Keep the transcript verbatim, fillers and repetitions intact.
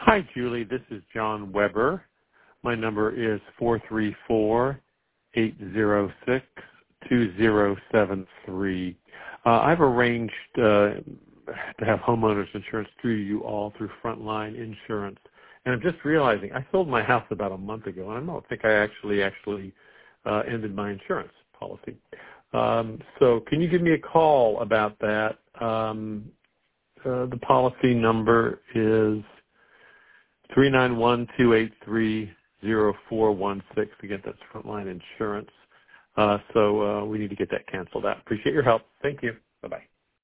Hi, Julie. This is John Weber. My number is four three four, eight zero six, two zero seven three. Uh, I've arranged uh, to have homeowners insurance through you all through Frontline Insurance. And I'm just realizing I sold my house about a month ago, and I don't think I actually actually uh, ended my insurance policy. Um, so can you give me a call about that? Um, uh, the policy number is three nine one, two eight three, zero four one six. Again, that's Frontline Insurance. Uh, so uh, we need to get that canceled out. Appreciate your help. Thank you. Bye-bye.